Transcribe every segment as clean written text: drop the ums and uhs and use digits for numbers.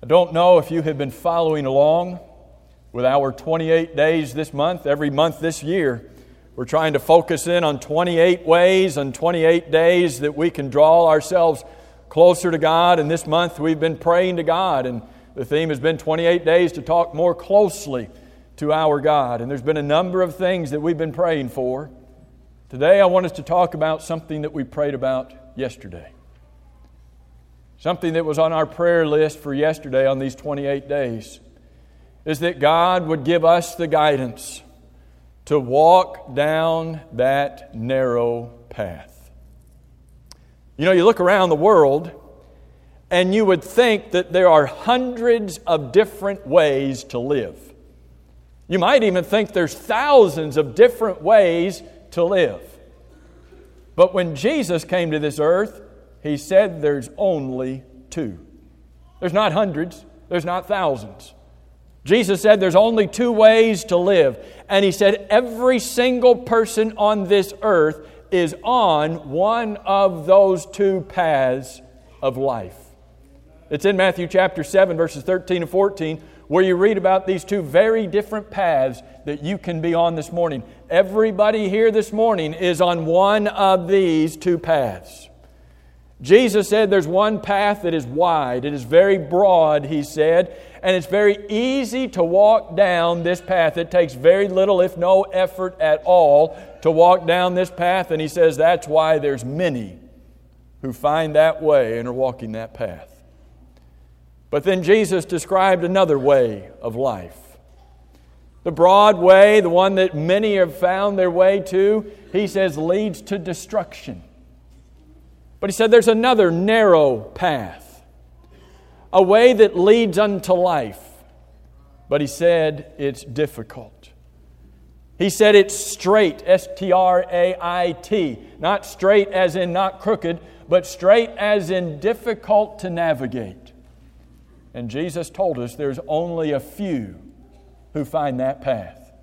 I don't know if you have been following along with our 28 days this month. Every month this year, we're trying to focus in on 28 ways and 28 days that we can draw ourselves closer to God. And this month we've been praying to God, and the theme has been 28 days to talk more closely to our God. And there's been a number of things that we've been praying for. Today I want us to talk about something that we prayed about yesterday. Something that was on our prayer list for yesterday on these 28 days is that God would give us the guidance to walk down that narrow path. You know, you look around the world and you would think that there are hundreds of different ways to live. You might even think there's thousands of different ways to live. But when Jesus came to this earth, He said there's only two. There's not hundreds. There's not thousands. Jesus said there's only two ways to live. And He said every single person on this earth is on one of those two paths of life. It's in Matthew chapter 7, verses 13 and 14, where you read about these two very different paths that you can be on this morning. Everybody here this morning is on one of these two paths. Jesus said there's one path that is wide. It is very broad, He said, and it's very easy to walk down this path. It takes very little, if no effort at all, to walk down this path. And He says that's why there's many who find that way and are walking that path. But then Jesus described another way of life. The broad way, the one that many have found their way to, He says leads to destruction. But He said there's another narrow path, a way that leads unto life. But He said it's difficult. He said it's straight, S-T-R-A-I-T. Not straight as in not crooked, but straight as in difficult to navigate. And Jesus told us there's only a few who find that path.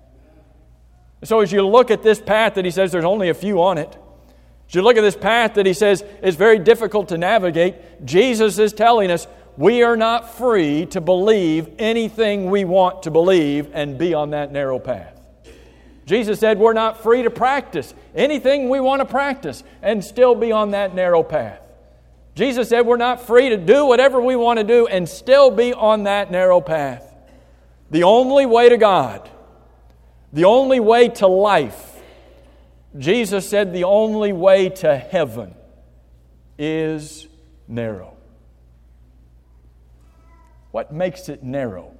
So as you look at this path that He says there's only a few on it, as you look at this path that He says is very difficult to navigate, Jesus is telling us we are not free to believe anything we want to believe and be on that narrow path. Jesus said we're not free to practice anything we want to practice and still be on that narrow path. Jesus said we're not free to do whatever we want to do and still be on that narrow path. The only way to God, the only way to life, Jesus said the only way to heaven is narrow. What makes it narrow?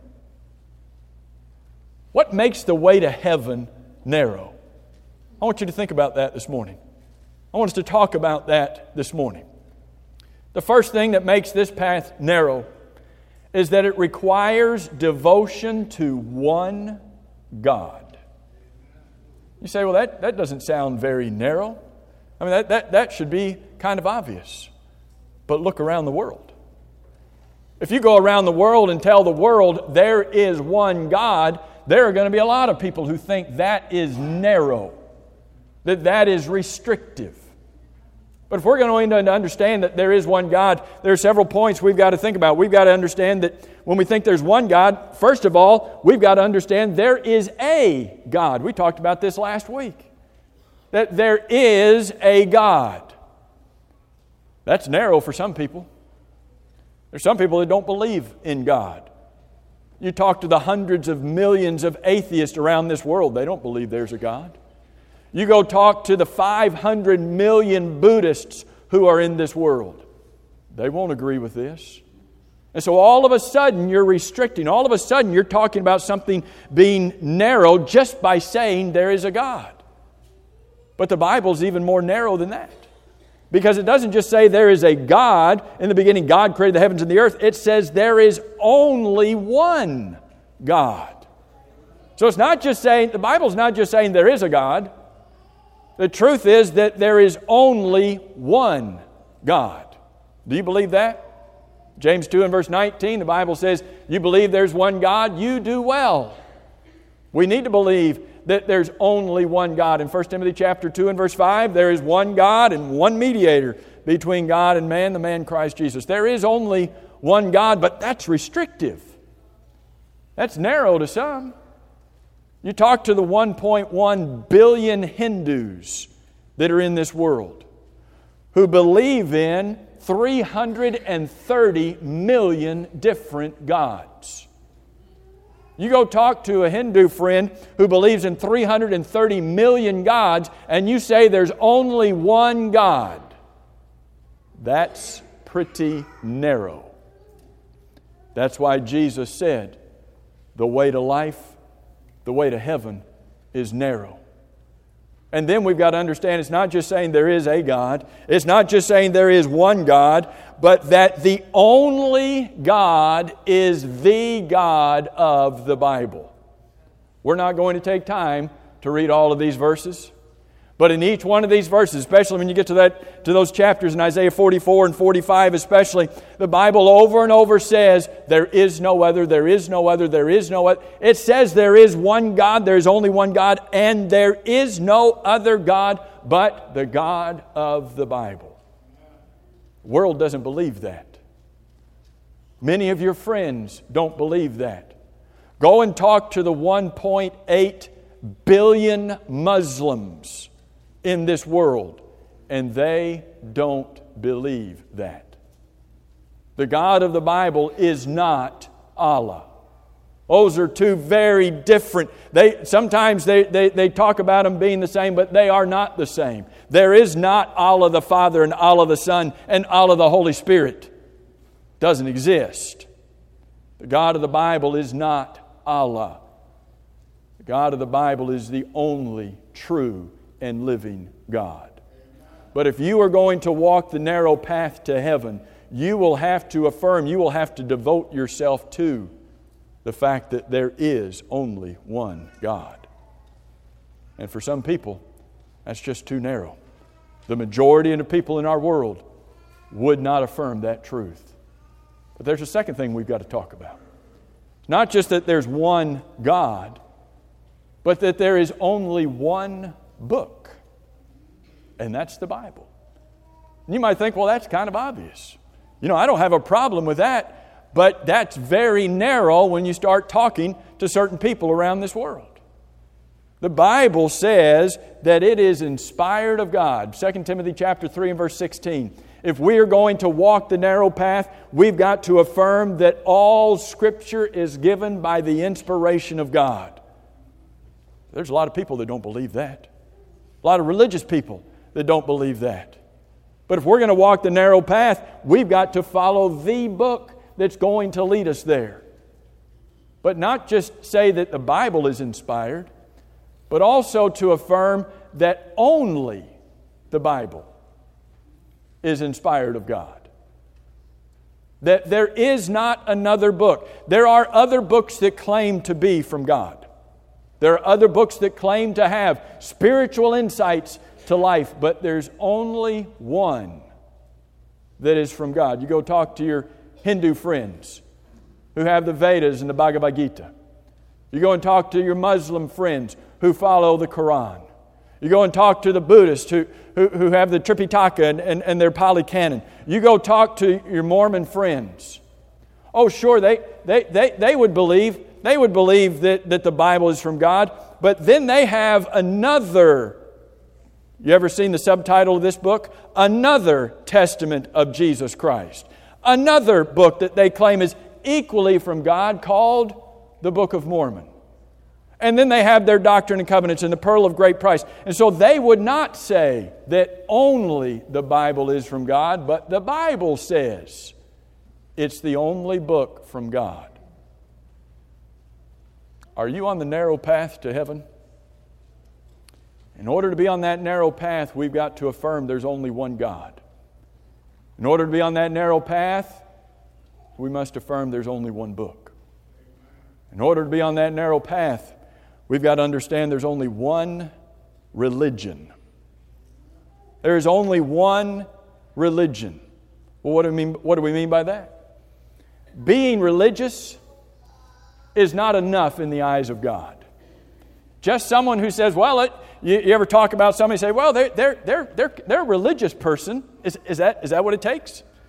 What makes the way to heaven narrow? I want you to think about that this morning. I want us to talk about that this morning. The first thing that makes this path narrow is that it requires devotion to one God. You say, well, that doesn't sound very narrow. I mean, that should be kind of obvious. But look around the world. If you go around the world and tell the world there is one God, there are going to be a lot of people who think that is narrow, that is restrictive. But if we're going to understand that there is one God, there are several points we've got to think about. We've got to understand that when we think there's one God, first of all, we've got to understand there is a God. We talked about this last week. That there is a God. That's narrow for some people. There's some people that don't believe in God. You talk to the hundreds of millions of atheists around this world, they don't believe there's a God. You go talk to the 500 million Buddhists who are in this world. They won't agree with this. And so all of a sudden you're restricting. All of a sudden you're talking about something being narrow just by saying there is a God. But the Bible's even more narrow than that. Because it doesn't just say there is a God. In the beginning God created the heavens and the earth. It says there is only one God. So it's not just saying, the Bible's not just saying there is a God. The truth is that there is only one God. Do you believe that? James 2 and verse 19, the Bible says, you believe there's one God, you do well. We need to believe that there's only one God. In 1 Timothy chapter 2 and verse 5, there is one God and one mediator between God and man, the man Christ Jesus. There is only one God, but that's restrictive. That's narrow to some. You talk to the 1.1 billion Hindus that are in this world who believe in 330 million different gods. You go talk to a Hindu friend who believes in 330 million gods, and you say there's only one God. That's pretty narrow. That's why Jesus said, the way to life, the way to heaven is narrow. And then we've got to understand it's not just saying there is a God. It's not just saying there is one God, but that the only God is the God of the Bible. We're not going to take time to read all of these verses. But in each one of these verses, especially when you get to those chapters in Isaiah 44 and 45 especially, the Bible over and over says, there is no other, there is no other, there is no other. It says there is one God, there is only one God, and there is no other God but the God of the Bible. The world doesn't believe that. Many of your friends don't believe that. Go and talk to the 1.8 billion Muslims in this world, and they don't believe that. The God of the Bible is not Allah. Those are two very different. Sometimes they talk about them being the same, but they are not the same. There is not Allah the Father and Allah the Son and Allah the Holy Spirit. Doesn't exist. The God of the Bible is not Allah. The God of the Bible is the only true and living God. But if you are going to walk the narrow path to heaven, you will have to affirm, you will have to devote yourself to the fact that there is only one God. And for some people, that's just too narrow. The majority of the people in our world would not affirm that truth. But there's a second thing we've got to talk about. It's not just that there's one God, but that there is only one book, and that's the Bible. And you might think, well, that's kind of obvious. I don't have a problem with that, but that's very narrow when you start talking to certain people around this world. The Bible says that it is inspired of God. 2 Timothy chapter 3 and verse 16. If we are going to walk the narrow path, we've got to affirm that all Scripture is given by the inspiration of God. There's a lot of people that don't believe that. A lot of religious people that don't believe that. But if we're going to walk the narrow path, we've got to follow the book that's going to lead us there. But not just say that the Bible is inspired, but also to affirm that only the Bible is inspired of God. That there is not another book. There are other books that claim to be from God. There are other books that claim to have spiritual insights to life, but there's only one that is from God. You go talk to your Hindu friends who have the Vedas and the Bhagavad Gita. You go and talk to your Muslim friends who follow the Quran. You go and talk to the Buddhists who have the Tripitaka and their Pali Canon. You go talk to your Mormon friends. Oh, sure, they would believe. They would believe that the Bible is from God, but then they have another. You ever seen the subtitle of this book? Another Testament of Jesus Christ. Another book that they claim is equally from God called the Book of Mormon. And then they have their Doctrine and Covenants and the Pearl of Great Price. And so they would not say that only the Bible is from God, but the Bible says it's the only book from God. Are you on the narrow path to heaven? In order to be on that narrow path, we've got to affirm there's only one God. In order to be on that narrow path, we must affirm there's only one book. In order to be on that narrow path, we've got to understand there's only one religion. There is only one religion. Well, what do we mean by that? Being religious is not enough in the eyes of God. Just someone who says, well, you ever talk about somebody say, well, they're a religious person. Is that what it takes?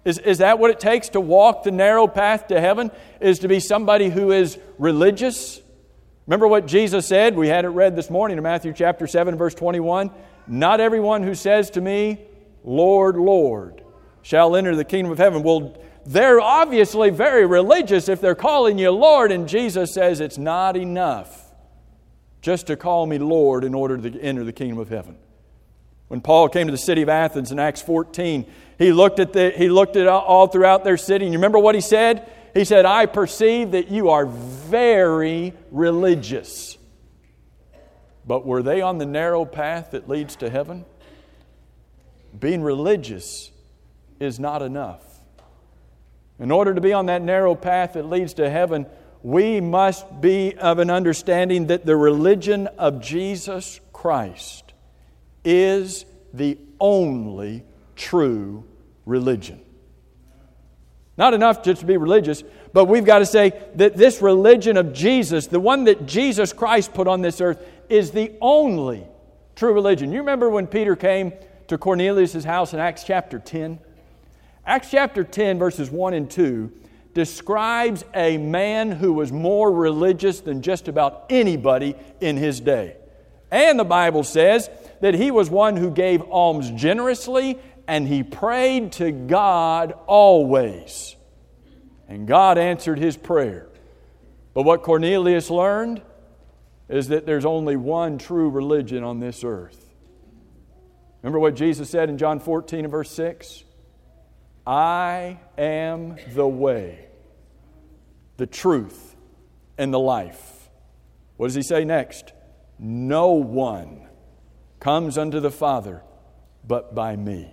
Is that what it takes to walk the narrow path to heaven? Is to be somebody who is religious? Remember what Jesus said? We had it read this morning in Matthew chapter 7, verse 21. Not everyone who says to me, Lord, Lord, shall enter the kingdom of heaven. Well, they're obviously very religious if they're calling you Lord. And Jesus says it's not enough just to call me Lord in order to enter the kingdom of heaven. When Paul came to the city of Athens in Acts 14, he looked at all throughout their city. And you remember what he said? He said, I perceive that you are very religious. But were they on the narrow path that leads to heaven? Being religious is not enough. In order to be on that narrow path that leads to heaven, we must be of an understanding that the religion of Jesus Christ is the only true religion. Not enough just to be religious, but we've got to say that this religion of Jesus, the one that Jesus Christ put on this earth, is the only true religion. You remember when Peter came to Cornelius' house in Acts chapter 10? Acts chapter 10, verses 1 and 2, describes a man who was more religious than just about anybody in his day. And the Bible says that he was one who gave alms generously, and he prayed to God always. And God answered his prayer. But what Cornelius learned is that there's only one true religion on this earth. Remember what Jesus said in John 14 and verse 6? I am the way, the truth, and the life. What does he say next? No one comes unto the Father but by me.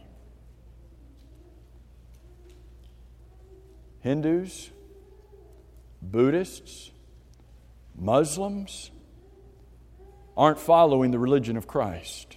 Hindus, Buddhists, Muslims aren't following the religion of Christ.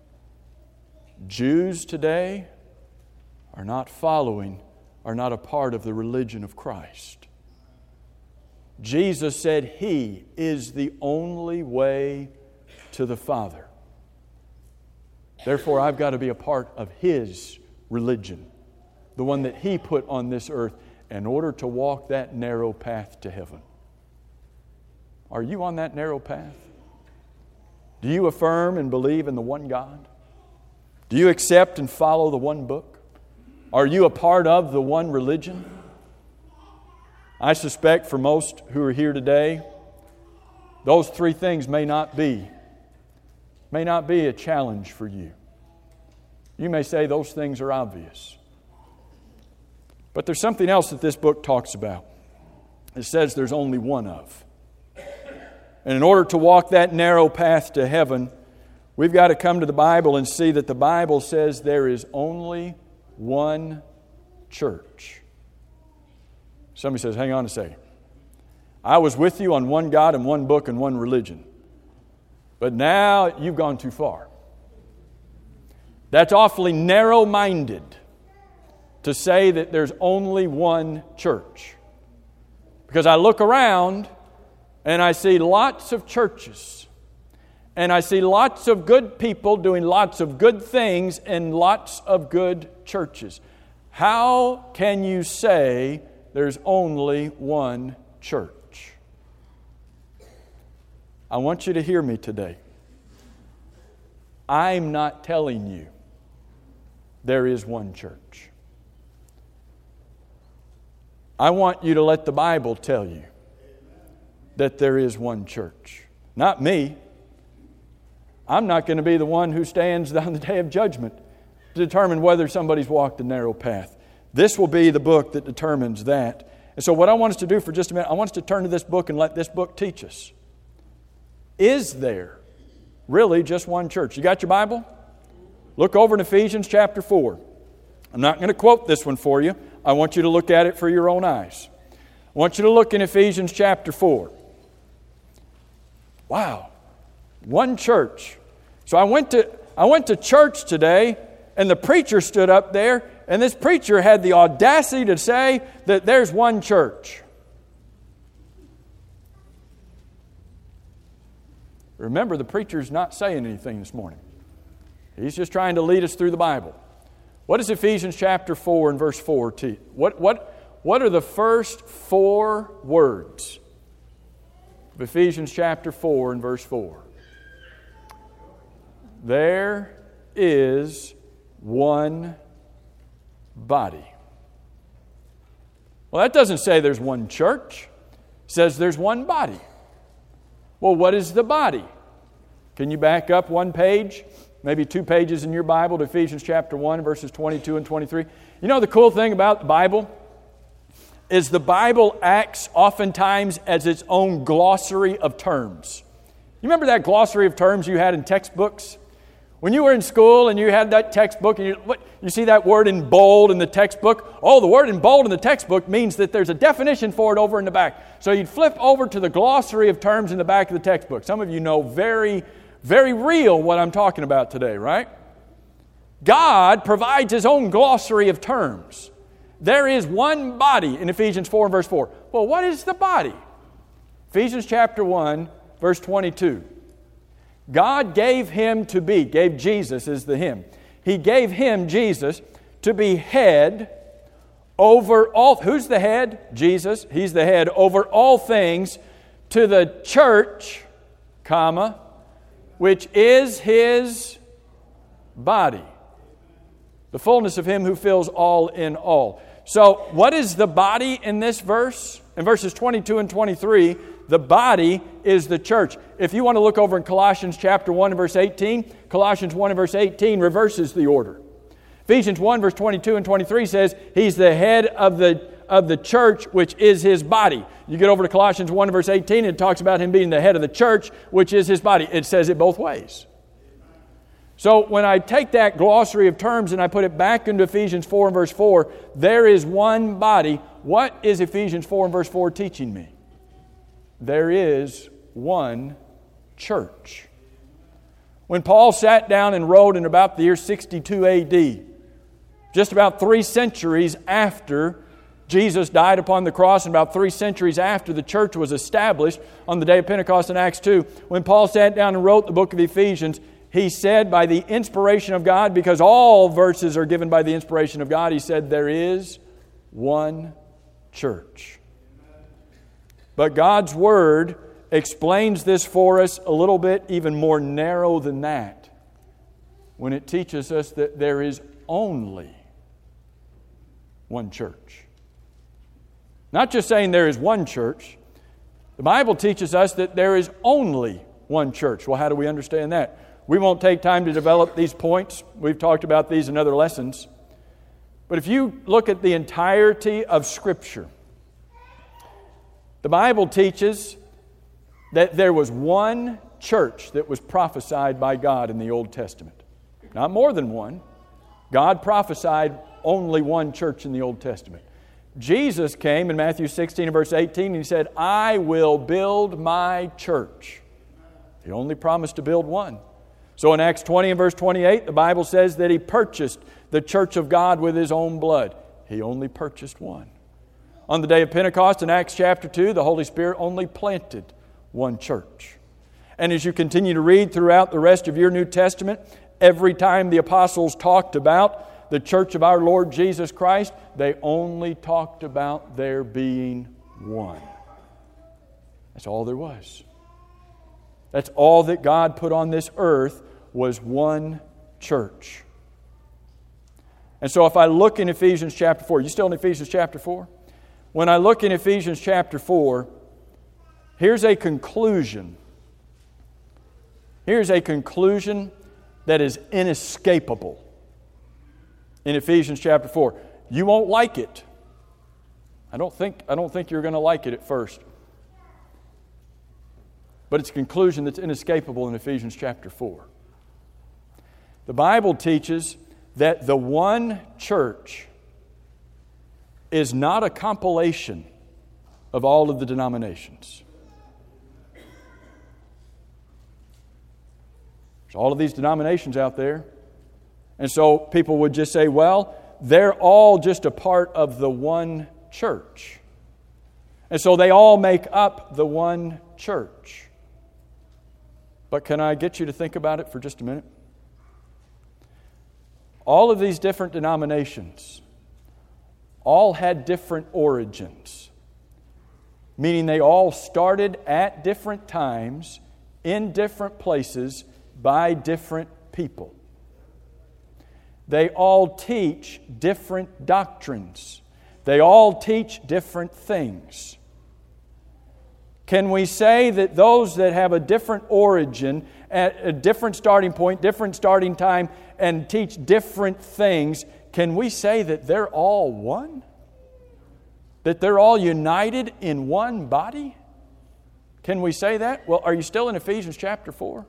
Jews today are not a part of the religion of Christ. Jesus said He is the only way to the Father. Therefore, I've got to be a part of His religion, the one that He put on this earth in order to walk that narrow path to heaven. Are you on that narrow path? Do you affirm and believe in the one God? Do you accept and follow the one book? Are you a part of the one religion? I suspect for most who are here today, those three things may not be a challenge for you. You may say those things are obvious. But there's something else that this book talks about. It says there's only one of. And in order to walk that narrow path to heaven, we've got to come to the Bible and see that the Bible says there is only one church. Somebody says, hang on a second. I was with you on one God and one book and one religion. But now you've gone too far. That's awfully narrow-minded to say that there's only one church. Because I look around and I see lots of churches. And I see lots of good people doing lots of good things in lots of good churches. How can you say there's only one church? I want you to hear me today. I'm not telling you there is one church. I want you to let the Bible tell you that there is one church. Not me. I'm not going to be the one who stands on the day of judgment to determine whether somebody's walked the narrow path. This will be the book that determines that. And so what I want us to do for just a minute, I want us to turn to this book and let this book teach us. Is there really just one church? You got your Bible? Look over in Ephesians chapter 4. I'm not going to quote this one for you. I want you to look at it for your own eyes. I want you to look in Ephesians chapter 4. Wow. One church. So I went to church today, and the preacher stood up there, and this preacher had the audacity to say that there's one church. Remember, the preacher's not saying anything this morning. He's just trying to lead us through the Bible. What does Ephesians chapter 4 and verse 4 teach? What are the first 4 words of Ephesians chapter 4 and verse 4? There is one body. Well, that doesn't say there's one church. It says there's one body. Well, what is the body? Can you back up one page, maybe 2 pages in your Bible to Ephesians chapter 1, verses 22 and 23? You know the cool thing about the Bible is the Bible acts oftentimes as its own glossary of terms. You remember that glossary of terms you had in textbooks? When you were in school and you had that textbook and you see that word in bold in the textbook, oh, the word in bold in the textbook means that there's a definition for it over in the back. So you'd flip over to the glossary of terms in the back of the textbook. Some of you know very, very real what I'm talking about today, right? God provides His own glossary of terms. There is one body in Ephesians 4 and verse 4. Well, what is the body? Ephesians chapter 1, verse 22. God gave Jesus is the Him. He gave Him, Jesus, to be head over all. Who's the head? Jesus. He's the head over all things to the church, which is His body. The fullness of Him who fills all in all. So, what is the body in this verse? In verses 22 and 23, the body is the church. If you want to look over in Colossians chapter 1 and verse 18, Colossians 1 and verse 18 reverses the order. Ephesians 1 verse 22 and 23 says He's the head of the church, which is His body. You get over to Colossians 1 and verse 18, it talks about Him being the head of the church, which is His body. It says it both ways. So when I take that glossary of terms and I put it back into Ephesians 4 and verse 4, there is one body. What is Ephesians 4 and verse 4 teaching me? There is one church. When Paul sat down and wrote in about the year 62 AD, just about 3 centuries after Jesus died upon the cross and about 3 centuries after the church was established on the day of Pentecost in Acts 2, when Paul sat down and wrote the book of Ephesians, he said by the inspiration of God, because all verses are given by the inspiration of God, he said there is one church. But God's Word explains this for us a little bit even more narrow than that when it teaches us that there is only one church. Not just saying there is one church. The Bible teaches us that there is only one church. Well, how do we understand that? We won't take time to develop these points. We've talked about these in other lessons. But if you look at the entirety of Scripture, the Bible teaches that there was one church that was prophesied by God in the Old Testament. Not more than one. God prophesied only one church in the Old Testament. Jesus came in Matthew 16 and verse 18 and He said, I will build my church. He only promised to build one. So in Acts 20 and verse 28, the Bible says that He purchased the church of God with His own blood. He only purchased one. On the day of Pentecost in Acts chapter 2, the Holy Spirit only planted one church. And as you continue to read throughout the rest of your New Testament, every time the apostles talked about the church of our Lord Jesus Christ, they only talked about there being one. That's all there was. That's all that God put on this earth was one church. And so if I look in Ephesians chapter 4, you still in Ephesians chapter 4? When I look in Ephesians chapter 4, here's a conclusion. Here's a conclusion that is inescapable in Ephesians chapter 4. You won't like it. I don't think you're going to like it at first. But it's a conclusion that's inescapable in Ephesians chapter 4. The Bible teaches that the one church is not a compilation of all of the denominations. There's all of these denominations out there. And so people would just say, well, they're all just a part of the one church. And so they all make up the one church. But can I get you to think about it for just a minute? All of these different denominations all had different origins, meaning they all started at different times, in different places, by different people. They all teach different doctrines. They all teach different things. Can we say that those that have a different origin, a different starting point, different starting time, and teach different things, can we say that they're all one? That they're all united in one body? Can we say that? Well, are you still in Ephesians chapter 4?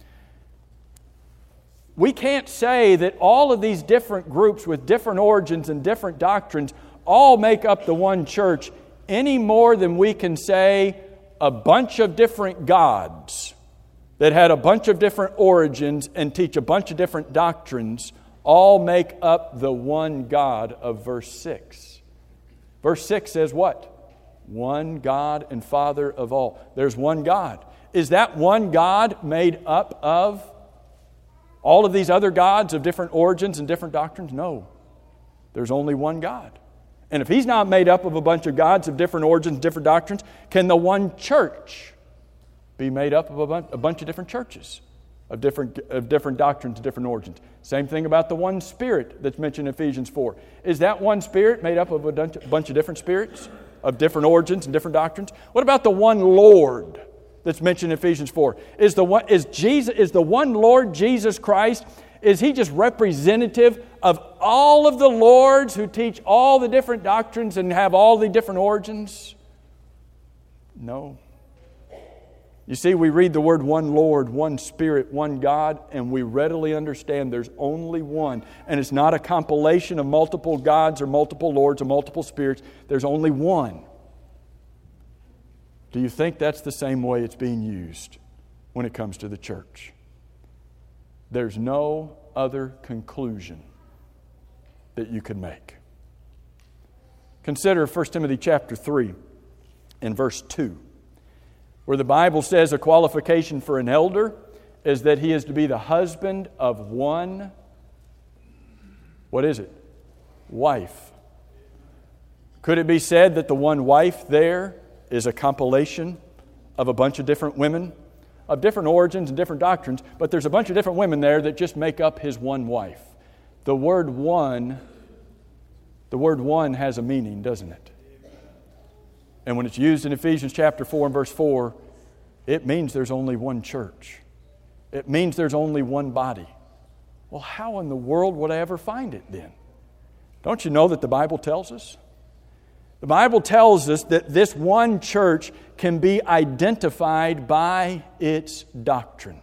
We can't say that all of these different groups with different origins and different doctrines all make up the one church any more than we can say a bunch of different gods that had a bunch of different origins and teach a bunch of different doctrines all make up the one God of verse 6. Verse 6 says what? One God and Father of all. There's one God. Is that one God made up of all of these other gods of different origins and different doctrines? No. There's only one God. And if He's not made up of a bunch of gods of different origins, different doctrines, can the one church be made up of a bunch of different churches of different doctrines, different origins? Same thing about the one Spirit that's mentioned in Ephesians 4. Is that one Spirit made up of a bunch of different spirits of different origins and different doctrines? What about the one Lord that's mentioned in Ephesians 4? Is the one Lord Jesus Christ, is He just representative of all of the Lords who teach all the different doctrines and have all the different origins? No. You see, we read the word one Lord, one Spirit, one God, and we readily understand there's only one. And it's not a compilation of multiple gods or multiple lords or multiple spirits. There's only one. Do you think that's the same way it's being used when it comes to the church? There's no other conclusion that you could make. Consider 1 Timothy chapter 3 and verse 2. Where the Bible says a qualification for an elder is that he is to be the husband of one, what is it? Wife. Could it be said that the one wife there is a compilation of a bunch of different women of different origins and different doctrines, but there's a bunch of different women there that just make up his one wife? The word one has a meaning, doesn't it? And when it's used in Ephesians chapter 4 and verse 4, it means there's only one church. It means there's only one body. Well, how in the world would I ever find it then? Don't you know that the Bible tells us? The Bible tells us that this one church can be identified by its doctrine.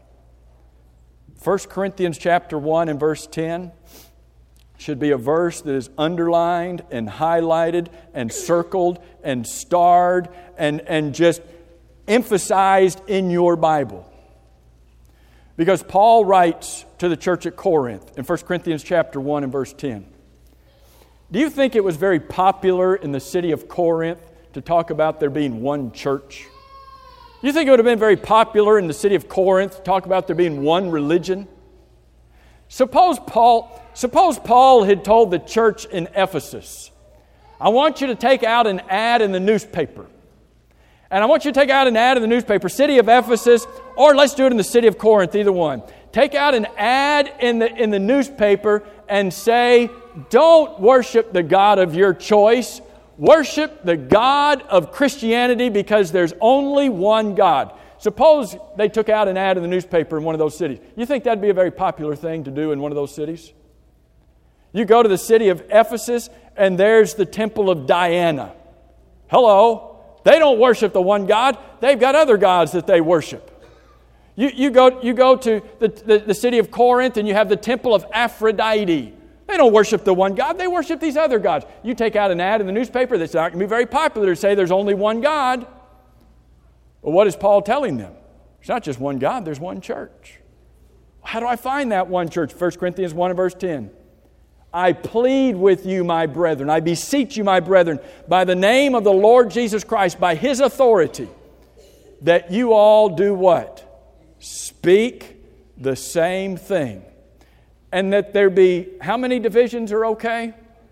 1 Corinthians chapter 1 and verse 10 should be a verse that is underlined and highlighted and circled and starred and just emphasized in your Bible. Because Paul writes to the church at Corinth in 1 Corinthians chapter 1 and verse 10. Do you think it was very popular in the city of Corinth to talk about there being one church? Do you think it would have been very popular in the city of Corinth to talk about there being one religion? Suppose Paul had told the church in Ephesus, I want you to take out an ad in the newspaper. And I want you to take out an ad in the newspaper, city of Ephesus, or let's do it in the city of Corinth, either one. Take out an ad in the newspaper and say, don't worship the God of your choice. Worship the God of Christianity because there's only one God. Suppose they took out an ad in the newspaper in one of those cities. You think that'd be a very popular thing to do in one of those cities? You go to the city of Ephesus and there's the temple of Diana. Hello. They don't worship the one God. They've got other gods that they worship. You go to the city of Corinth and you have the temple of Aphrodite. They don't worship the one God. They worship these other gods. You take out an ad in the newspaper that's not going to be very popular to say there's only one God. Well, what is Paul telling them? It's not just one God, there's one church. How do I find that one church? 1 Corinthians 1 and verse 10. I plead with you, my brethren, I beseech you, my brethren, by the name of the Lord Jesus Christ, by His authority, that you all do what? Speak the same thing, And that there be, how many divisions are okay?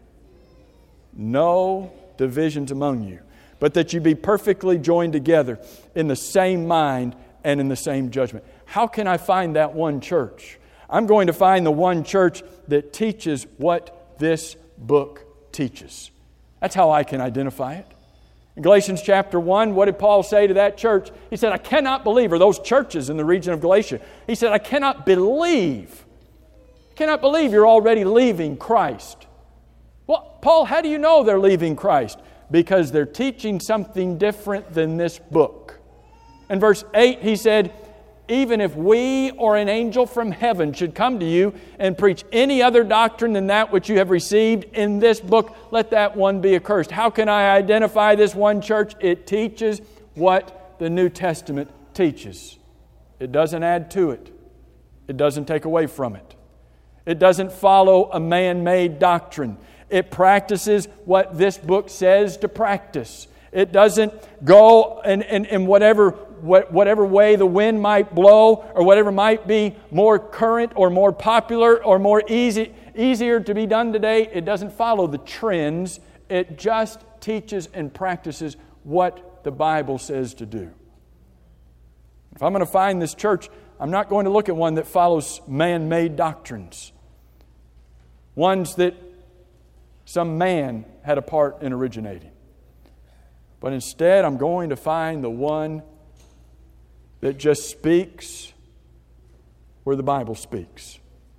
No divisions among you. But that you be perfectly joined together in the same mind and in the same judgment. How can I find that one church? I'm going to find the one church that teaches what this book teaches. That's how I can identify it. In Galatians chapter 1, what did Paul say to that church? He said, I cannot believe, or those churches in the region of Galatia, he said, I cannot believe you're already leaving Christ. Well, Paul, how do you know they're leaving Christ? Because they're teaching something different than this book. In verse 8, he said, even if we or an angel from heaven should come to you and preach any other doctrine than that which you have received in this book, let that one be accursed. How can I identify this one church? It teaches what the New Testament teaches. It doesn't add to it. It doesn't take away from it. It doesn't follow a man-made doctrine. It practices what this book says to practice. It doesn't go in whatever way the wind might blow or whatever might be more current or more popular or more easier to be done today. It doesn't follow the trends. It just teaches and practices what the Bible says to do. If I'm going to find this church, I'm not going to look at one that follows man-made doctrines. Ones that some man had a part in originating. But instead, I'm going to find the one that just speaks where the Bible speaks.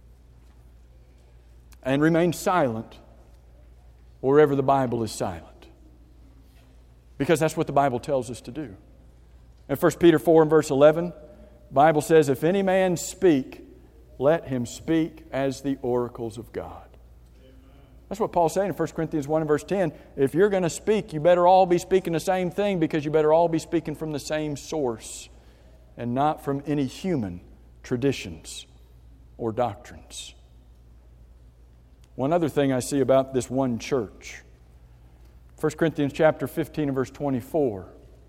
And remains silent wherever the Bible is silent. Because that's what the Bible tells us to do. In 1 Peter 4 and verse 11, the Bible says, if any man speak, let him speak as the oracles of God. That's what Paul's saying in 1 Corinthians 1 and verse 10. If you're going to speak, you better all be speaking the same thing because you better all be speaking from the same source and not from any human traditions or doctrines. One other thing I see about this one church. 1 Corinthians chapter 15 and verse 24.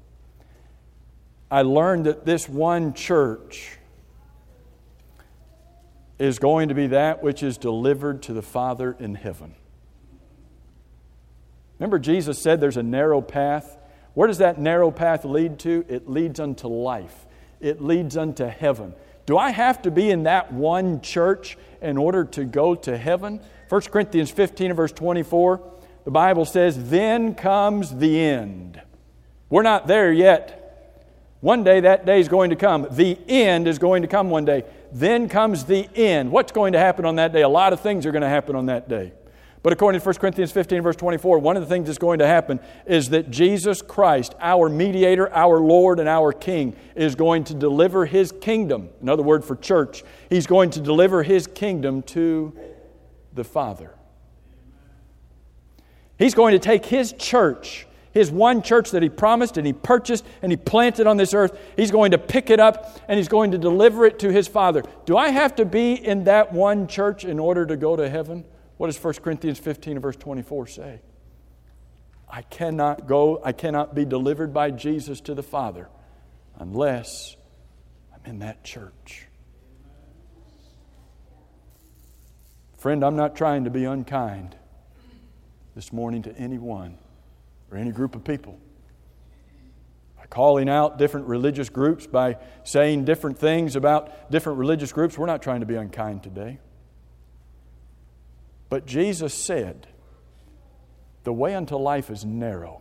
I learned that this one church is going to be that which is delivered to the Father in heaven. Remember Jesus said there's a narrow path. Where does that narrow path lead to? It leads unto life. It leads unto heaven. Do I have to be in that one church in order to go to heaven? 1 Corinthians 15 and verse 24, the Bible says, then comes the end. We're not there yet. One day that day is going to come. The end is going to come one day. Then comes the end. What's going to happen on that day? A lot of things are going to happen on that day. But according to 1 Corinthians 15, verse 24, one of the things that's going to happen is that Jesus Christ, our mediator, our Lord, and our King, is going to deliver His kingdom. Another word for church. He's going to deliver His kingdom to the Father. He's going to take His church, His one church that He promised and He purchased and He planted on this earth. He's going to pick it up and He's going to deliver it to His Father. Do I have to be in that one church in order to go to heaven? What does 1 Corinthians 15 and verse 24 say? I cannot be delivered by Jesus to the Father unless I'm in that church. Friend, I'm not trying to be unkind this morning to anyone or any group of people. By calling out different religious groups, by saying different things about different religious groups, we're not trying to be unkind today. But Jesus said, the way unto life is narrow.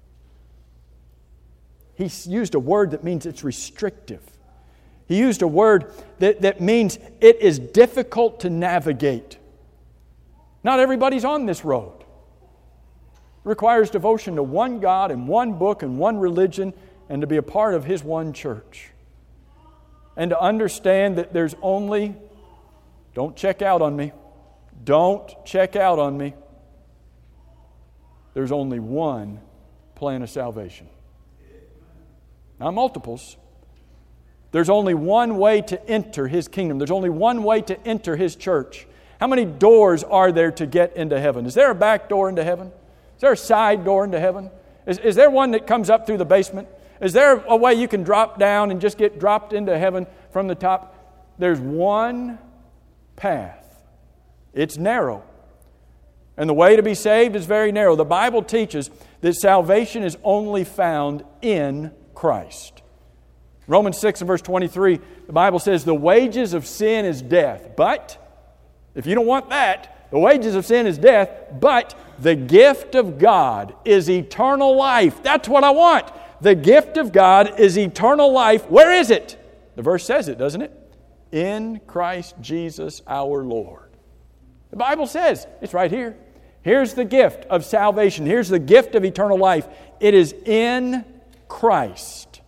He used a word that means it's restrictive. He used a word that means it is difficult to navigate. Not everybody's on this road. It requires devotion to one God and one book and one religion and to be a part of His one church. And to understand that there's only, don't check out on me, don't check out on me. There's only one plan of salvation. Not multiples. There's only one way to enter His kingdom. There's only one way to enter His church. How many doors are there to get into heaven? Is there a back door into heaven? Is there a side door into heaven? Is there one that comes up through the basement? Is there a way you can drop down and just get dropped into heaven from the top? There's one path It's narrow. And the way to be saved is very narrow. The Bible teaches that salvation is only found in Christ. Romans 6 and verse 23, the Bible says, the wages of sin is death. But, if you don't want that, the wages of sin is death, but the gift of God is eternal life. That's what I want. The gift of God is eternal life. Where is it? The verse says it, doesn't it? In Christ Jesus our Lord. The Bible says, it's right here. Here's the gift of salvation. Here's the gift of eternal life. It is in Christ.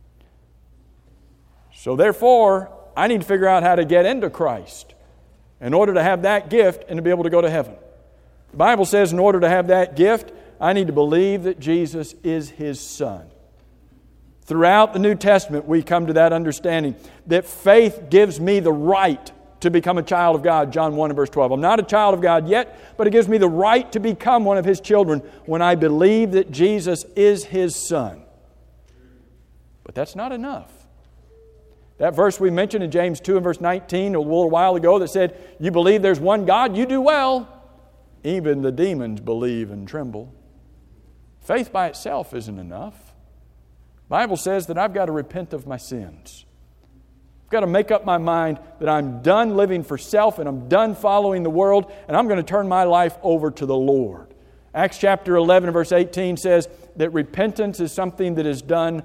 So therefore, I need to figure out how to get into Christ in order to have that gift and to be able to go to heaven. The Bible says in order to have that gift, I need to believe that Jesus is His Son. Throughout the New Testament, we come to that understanding that faith gives me the right to become a child of God, John 1 and verse 12. I'm not a child of God yet, but it gives me the right to become one of His children when I believe that Jesus is His Son. But that's not enough. That verse we mentioned in James 2 and verse 19 a little while ago that said, you believe there's one God, you do well. Even the demons believe and tremble. Faith by itself isn't enough. The Bible says that I've got to repent of my sins. I've got to make up my mind that I'm done living for self and I'm done following the world and I'm going to turn my life over to the Lord. Acts chapter 11 and verse 18 says that repentance is something that is done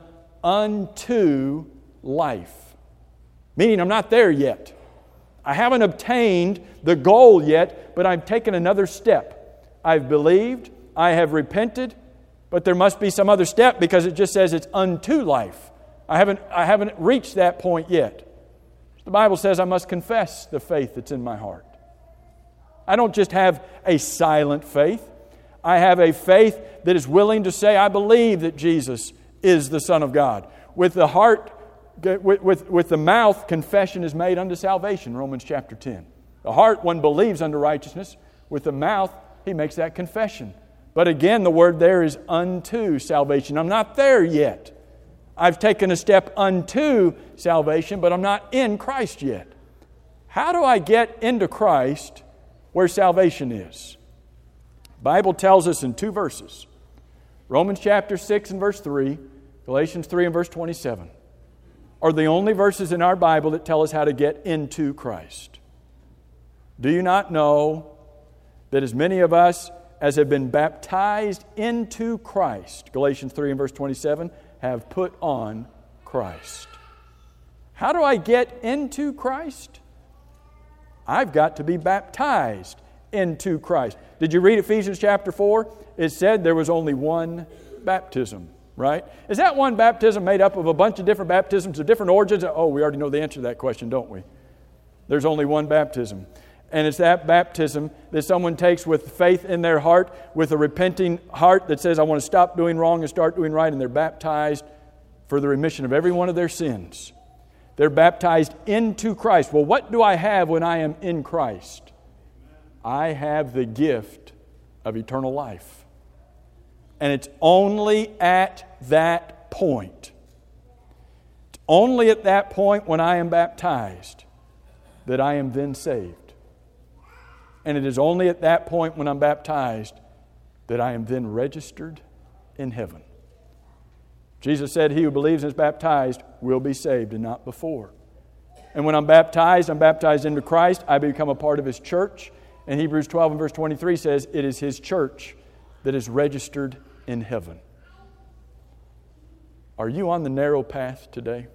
unto life. Meaning I'm not there yet. I haven't obtained the goal yet, but I've taken another step. I've believed, I have repented, but there must be some other step because it just says it's unto life. I haven't reached that point yet. The Bible says I must confess the faith that's in my heart. I don't just have a silent faith. I have a faith that is willing to say, I believe that Jesus is the Son of God. With the heart, with the mouth, confession is made unto salvation, Romans chapter 10. The heart, one believes unto righteousness. With the mouth, he makes that confession. But again, the word there is unto salvation. I'm not there yet. I've taken a step unto salvation, but I'm not in Christ yet. How do I get into Christ where salvation is? The Bible tells us in two verses. Romans chapter 6 and verse 3, Galatians 3 and verse 27 are the only verses in our Bible that tell us how to get into Christ. Do you not know that as many of us as have been baptized into Christ, Galatians 3 and verse 27, have put on Christ? How do I get into Christ? I've got to be baptized into Christ. Did you read Ephesians chapter 4? It said there was only one baptism, right? Is that one baptism made up of a bunch of different baptisms of different origins? Oh, we already know the answer to that question, don't we? There's only one baptism. And it's that baptism that someone takes with faith in their heart, with a repenting heart that says, I want to stop doing wrong and start doing right, and they're baptized for the remission of every one of their sins. They're baptized into Christ. Well, what do I have when I am in Christ? I have the gift of eternal life. And it's only at that point. It's only at that point when I am baptized that I am then saved. And it is only at that point when I'm baptized that I am then registered in heaven. Jesus said, he who believes and is baptized will be saved, and not before. And when I'm baptized into Christ. I become a part of His church. And Hebrews 12 and verse 23 says, it is His church that is registered in heaven. Are you on the narrow path today?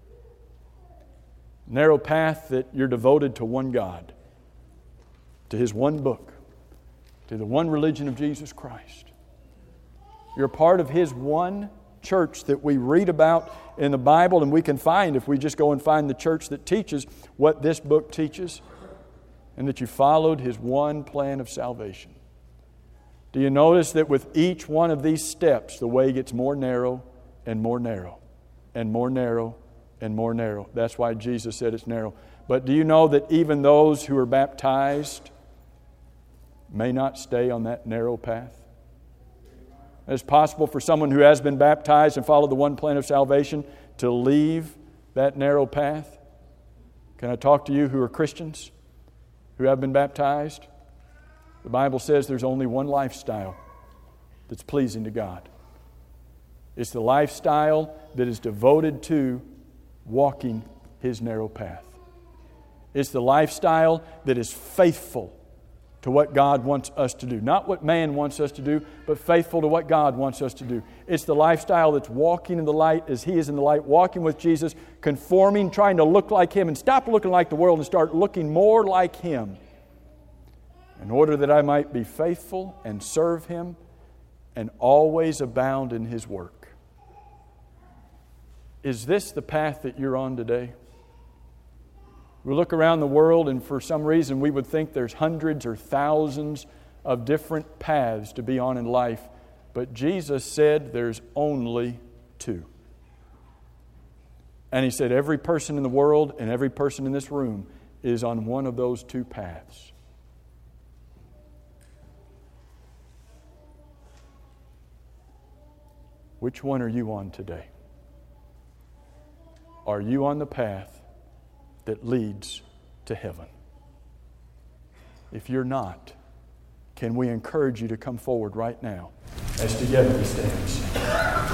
Narrow path that you're devoted to one God, to His one book, to the one religion of Jesus Christ. You're part of His one church that we read about in the Bible, and we can find if we just go and find the church that teaches what this book teaches, and that you followed His one plan of salvation. Do you notice that with each one of these steps, the way gets more narrow and more narrow and more narrow and more narrow? That's why Jesus said it's narrow. But do you know that even those who are baptized may not stay on that narrow path? It's possible for someone who has been baptized and followed the one plan of salvation to leave that narrow path. Can I talk to you who are Christians? who have been baptized, the Bible says there's only one lifestyle that's pleasing to God. It's the lifestyle that is devoted to walking His narrow path. It's the lifestyle that is faithful to what God wants us to do. Not what man wants us to do, but faithful to what God wants us to do. It's the lifestyle that's walking in the light as He is in the light, walking with Jesus, conforming, trying to look like Him, and stop looking like the world and start looking more like Him, in order that I might be faithful and serve Him and always abound in His work. Is this the path that you're on today? We look around the world, and for some reason we would think there's hundreds or thousands of different paths to be on in life. But Jesus said there's only two. And He said every person in the world and every person in this room is on one of those two paths. Which one are you on today? Are you on the path that leads to heaven? If you're not, can we encourage you to come forward right now as together we stand?